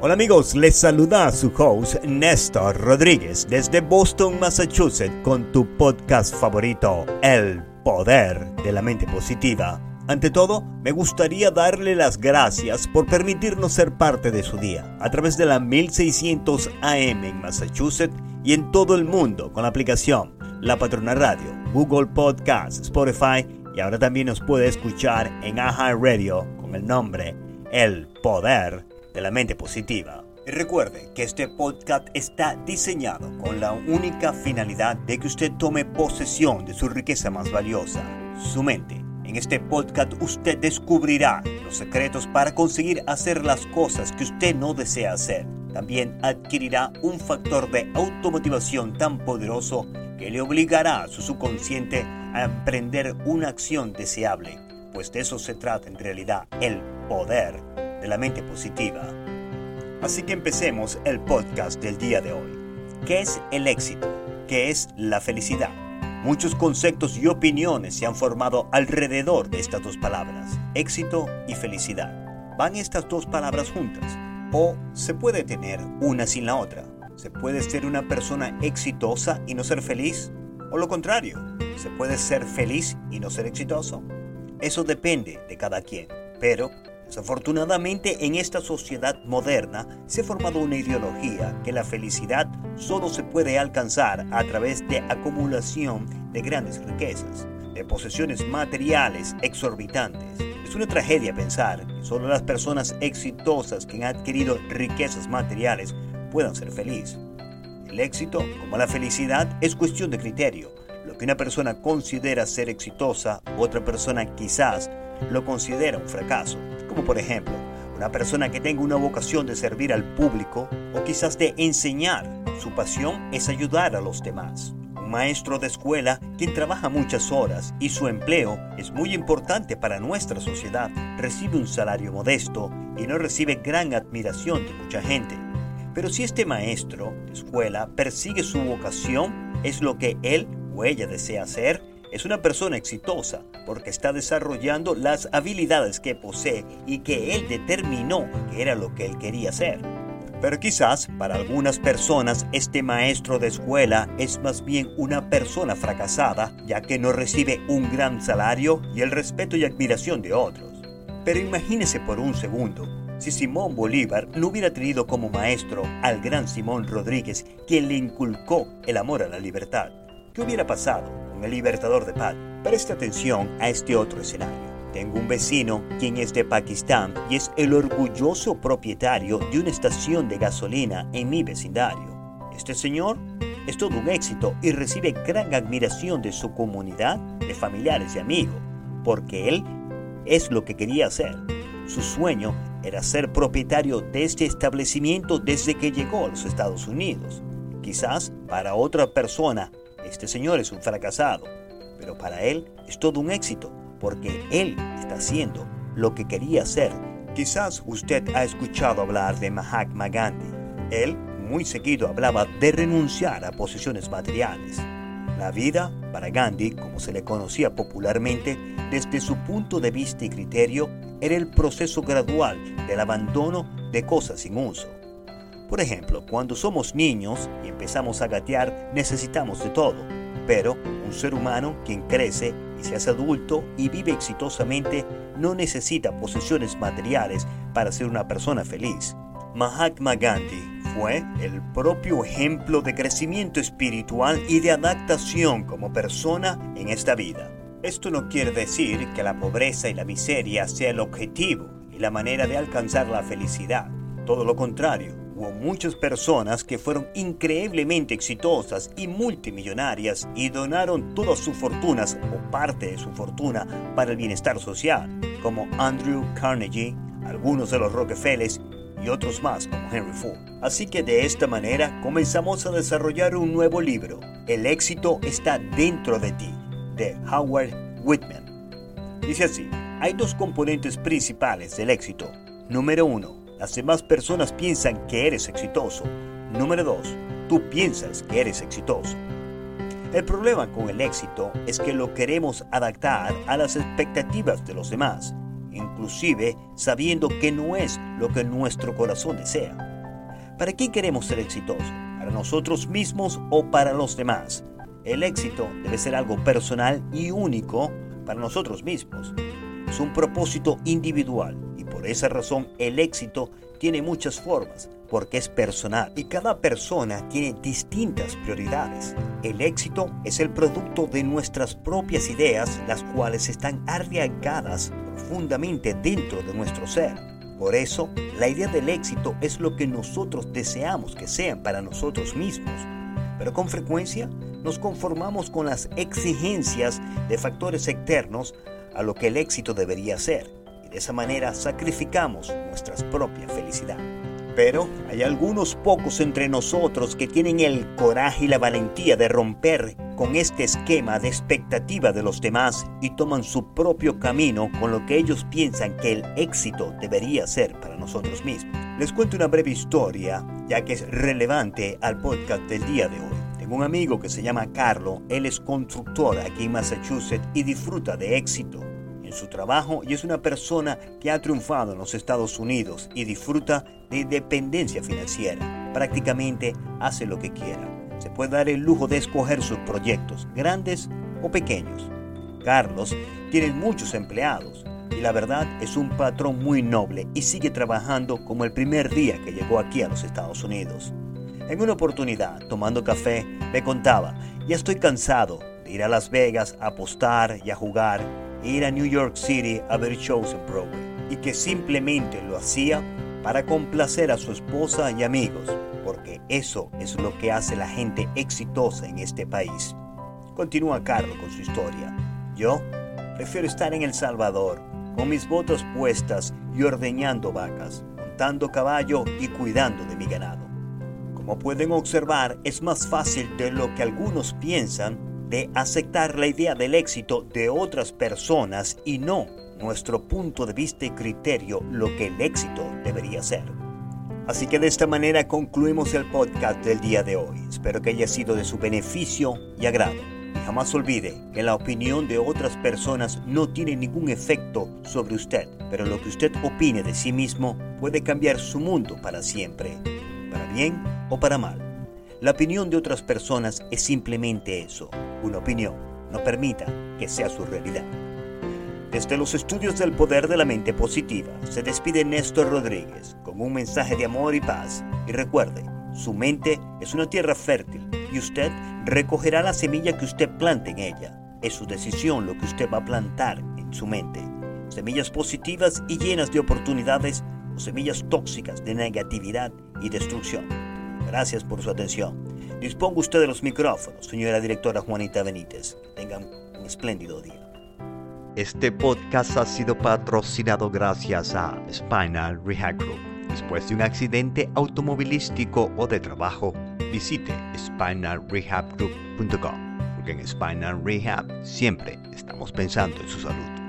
Hola amigos, les saluda su host Néstor Rodríguez desde Boston, Massachusetts con tu podcast favorito, El Poder de la Mente Positiva. Ante todo, me gustaría darle las gracias por permitirnos ser parte de su día a través de la 1600 AM en Massachusetts y en todo el mundo con la aplicación La Patrona Radio, Google Podcasts, Spotify y ahora también nos puede escuchar en iHeartRadio con el nombre El Poder de la Mente Positiva. Y recuerde que este podcast está diseñado con la única finalidad de que usted tome posesión de su riqueza más valiosa, su mente. En este podcast usted descubrirá los secretos para conseguir hacer las cosas que usted no desea hacer. También adquirirá un factor de automotivación tan poderoso que le obligará a su subconsciente a emprender una acción deseable, pues de eso se trata en realidad el poder de la mente positiva. Así que empecemos el podcast del día de hoy. ¿Qué es el éxito? ¿Qué es la felicidad? Muchos conceptos y opiniones se han formado alrededor de estas dos palabras, éxito y felicidad. ¿Van estas dos palabras juntas? ¿O se puede tener una sin la otra? ¿Se puede ser una persona exitosa y no ser feliz? ¿O lo contrario? ¿Se puede ser feliz y no ser exitoso? Eso depende de cada quien, pero desafortunadamente en esta sociedad moderna se ha formado una ideología que la felicidad solo se puede alcanzar a través de acumulación de grandes riquezas, de posesiones materiales exorbitantes. Es una tragedia pensar que solo las personas exitosas que han adquirido riquezas materiales puedan ser felices. El éxito, como la felicidad, es cuestión de criterio. Lo que una persona considera ser exitosa, otra persona quizás lo considera un fracaso. Como por ejemplo, una persona que tenga una vocación de servir al público o quizás de enseñar. Su pasión es ayudar a los demás. Un maestro de escuela quien trabaja muchas horas y su empleo es muy importante para nuestra sociedad, recibe un salario modesto y no recibe gran admiración de mucha gente. Pero si este maestro de escuela persigue su vocación, es lo que él o ella desea hacer, es una persona exitosa porque está desarrollando las habilidades que posee y que él determinó que era lo que él quería hacer. Pero quizás para algunas personas este maestro de escuela es más bien una persona fracasada, ya que no recibe un gran salario y el respeto y admiración de otros. Pero imagínese por un segundo, si Simón Bolívar no hubiera tenido como maestro al gran Simón Rodríguez, quien le inculcó el amor a la libertad. ¿Qué hubiera pasado con el libertador de Padre? Preste atención a este otro escenario. Tengo un vecino quien es de Pakistán y es el orgulloso propietario de una estación de gasolina en mi vecindario. Este señor es todo un éxito y recibe gran admiración de su comunidad, de familiares y amigos, porque él es lo que quería hacer. Su sueño era ser propietario de este establecimiento desde que llegó a los Estados Unidos. Quizás para otra persona este señor es un fracasado, pero para él es todo un éxito, porque él está haciendo lo que quería hacer. Quizás usted ha escuchado hablar de Mahatma Gandhi. Él muy seguido hablaba de renunciar a posesiones materiales. La vida para Gandhi, como se le conocía popularmente, desde su punto de vista y criterio, era el proceso gradual del abandono de cosas sin uso. Por ejemplo, cuando somos niños y empezamos a gatear, necesitamos de todo. Pero un ser humano quien crece y se hace adulto y vive exitosamente no necesita posesiones materiales para ser una persona feliz. Mahatma Gandhi fue el propio ejemplo de crecimiento espiritual y de adaptación como persona en esta vida. Esto no quiere decir que la pobreza y la miseria sea el objetivo y la manera de alcanzar la felicidad. Todo lo contrario. Hubo muchas personas que fueron increíblemente exitosas y multimillonarias y donaron todas sus fortunas o parte de su fortuna para el bienestar social, como Andrew Carnegie, algunos de los Rockefellers y otros más como Henry Ford. Así que de esta manera comenzamos a desarrollar un nuevo libro, El éxito está dentro de ti, de Howard Whitman. Dice así, hay dos componentes principales del éxito. Número 1. Las demás personas piensan que eres exitoso. Número 2. Tú piensas que eres exitoso. El problema con el éxito es que lo queremos adaptar a las expectativas de los demás, inclusive sabiendo que no es lo que nuestro corazón desea. ¿Para quién queremos ser exitosos? ¿Para nosotros mismos o para los demás? El éxito debe ser algo personal y único para nosotros mismos. Es un propósito individual y por esa razón el éxito tiene muchas formas porque es personal y cada persona tiene distintas prioridades. El éxito es el producto de nuestras propias ideas, las cuales están arraigadas profundamente dentro de nuestro ser. Por eso, la idea del éxito es lo que nosotros deseamos que sean para nosotros mismos. Pero con frecuencia nos conformamos con las exigencias de factores externos a lo que el éxito debería ser, y de esa manera sacrificamos nuestra propia felicidad. Pero hay algunos pocos entre nosotros que tienen el coraje y la valentía de romper con este esquema de expectativa de los demás y toman su propio camino con lo que ellos piensan que el éxito debería ser para nosotros mismos. Les cuento una breve historia, ya que es relevante al podcast del día de hoy. Tengo un amigo que se llama Carlos, él es constructor aquí en Massachusetts y disfruta de éxito en su trabajo y es una persona que ha triunfado en los Estados Unidos y disfruta de independencia financiera. Prácticamente hace lo que quiera. Se puede dar el lujo de escoger sus proyectos, grandes o pequeños. Carlos tiene muchos empleados y la verdad es un patrón muy noble y sigue trabajando como el primer día que llegó aquí a los Estados Unidos. En una oportunidad, tomando café, me contaba, ya estoy cansado de ir a Las Vegas a apostar y a jugar, e ir a New York City a ver shows en Broadway, y que simplemente lo hacía para complacer a su esposa y amigos, porque eso es lo que hace la gente exitosa en este país. Continúa Carlos con su historia. Yo prefiero estar en El Salvador, con mis botas puestas y ordeñando vacas, montando caballo y cuidando de mi ganado. Como pueden observar, es más fácil de lo que algunos piensan de aceptar la idea del éxito de otras personas y no nuestro punto de vista y criterio lo que el éxito debería ser. Así que de esta manera concluimos el podcast del día de hoy. Espero que haya sido de su beneficio y agrado. Y jamás olvide que la opinión de otras personas no tiene ningún efecto sobre usted, pero lo que usted opine de sí mismo puede cambiar su mundo para siempre, para bien o para mal. La opinión de otras personas es simplemente eso, una opinión. No permita que sea su realidad. Desde los estudios del poder de la mente positiva, se despide Néstor Rodríguez con un mensaje de amor y paz. Y recuerde, su mente es una tierra fértil y usted recogerá la semilla que usted plante en ella. Es su decisión lo que usted va a plantar en su mente. Semillas positivas y llenas de oportunidades o semillas tóxicas de negatividad y destrucción. Gracias por su atención. Disponga usted de los micrófonos, señora directora Juanita Benítez. Tengan un espléndido día. Este podcast ha sido patrocinado gracias a Spinal Rehab Group. Después de un accidente automovilístico o de trabajo, visite spinalrehabgroup.com, porque en Spinal Rehab siempre estamos pensando en su salud.